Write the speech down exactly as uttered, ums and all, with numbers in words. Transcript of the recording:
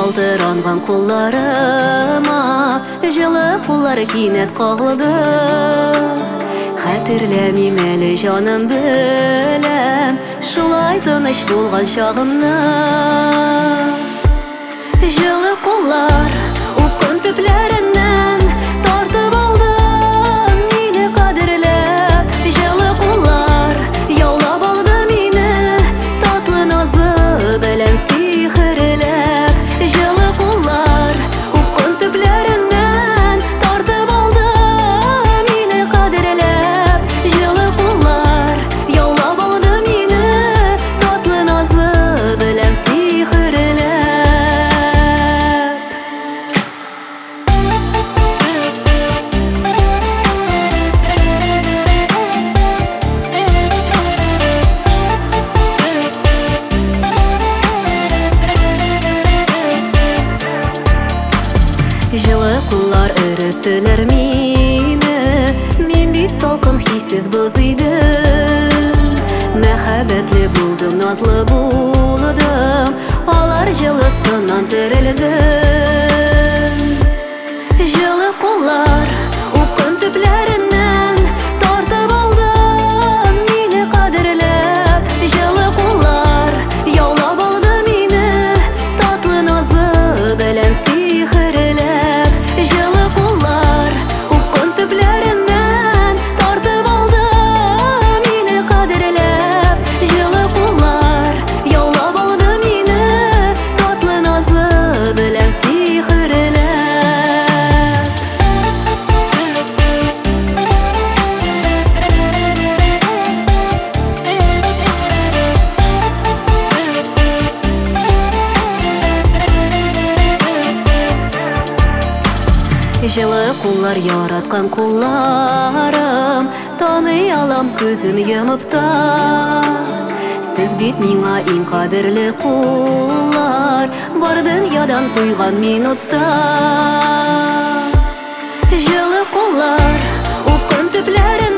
Калтыранган кулларыма жылы куллар кинәт кагылды. Хәтерләмим әле җаным белән шулай тыныч булган чагымны. Жылы куллар упкын төпләреннән тартып алды мине кадерләп. Жылы куллар яулап алды мине татлы назы белән сихерләп. Жылы куллар упкын төпләреннән тартып алды мине кадерләп. Жылы куллар яулап алды мине татлы назы белән сихерләп. Жылы куллар өреттеләр мине, мин бит салкын хиссез боз идем. Мәхәббәтле булдым, назлы булдым, алар җылысыннан терелдем. Жылы куллар упкын төпләреннән тартып алды мине кадерләп. Жылы куллар яулап алды мине татлы назы белән сихерләп. Жылы куллар упкын төпләреннән тартып алды мине кадерләп. Жылы куллар яулап алды мине татлы назы белән сихерләп. Жылы куллар яраткан кулларым, таный алам күзем йомып та. Сез бит миңа иң кадерле куллар, бар дөньядан туйган минутта. Жылы куллар упкын төпләрен